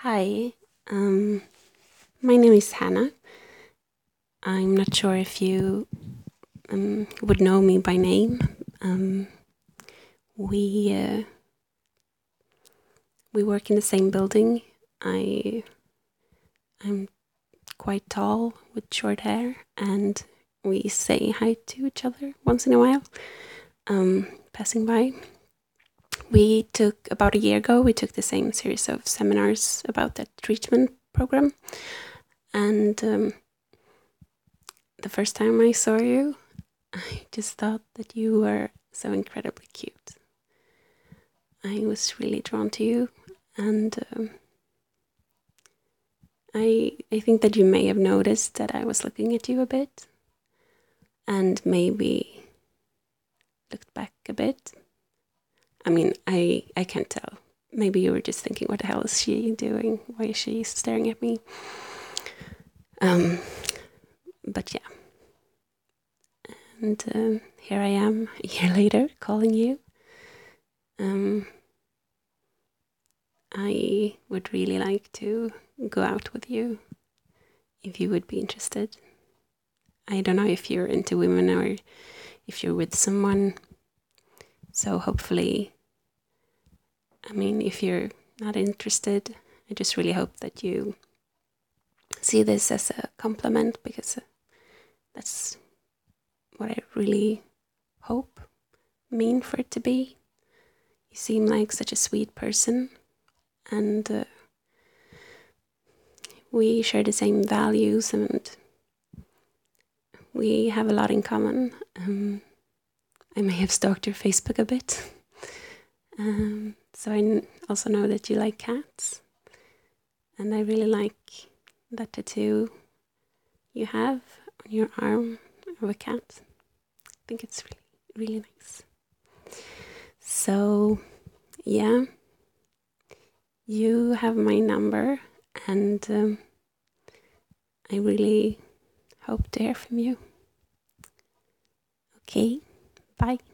Hi, um, my name is Hannah. I'm not sure if you would know me by name. Um, we we work in the same building. I'm quite tall with short hair, and we say hi to each other once in a while, passing by. We took about a year ago. We took the same series of seminars about that treatment program, and the first time I saw you, I just thought that you were so incredibly cute. I was really drawn to you, and I think that you may have noticed that I was looking at you a bit, and maybe looked back a bit. I mean, I can't tell. Maybe you were just thinking, what the hell is she doing? Why is she staring at me? But yeah. And here I am, a year later, calling you. I would really like to go out with you if you would be interested. I don't know if you're into women or if you're with someone. So hopefully, I mean, if you're not interested, I just really hope that you see this as a compliment, because that's what I really hope, mean for it to be. You seem like such a sweet person, and we share the same values, and we have a lot in common. I may have stalked your Facebook a bit. So I also know that you like cats, and I really like that tattoo you have on your arm of a cat. I think it's really, really nice. So, yeah, you have my number, and I really hope to hear from you. Okay, bye.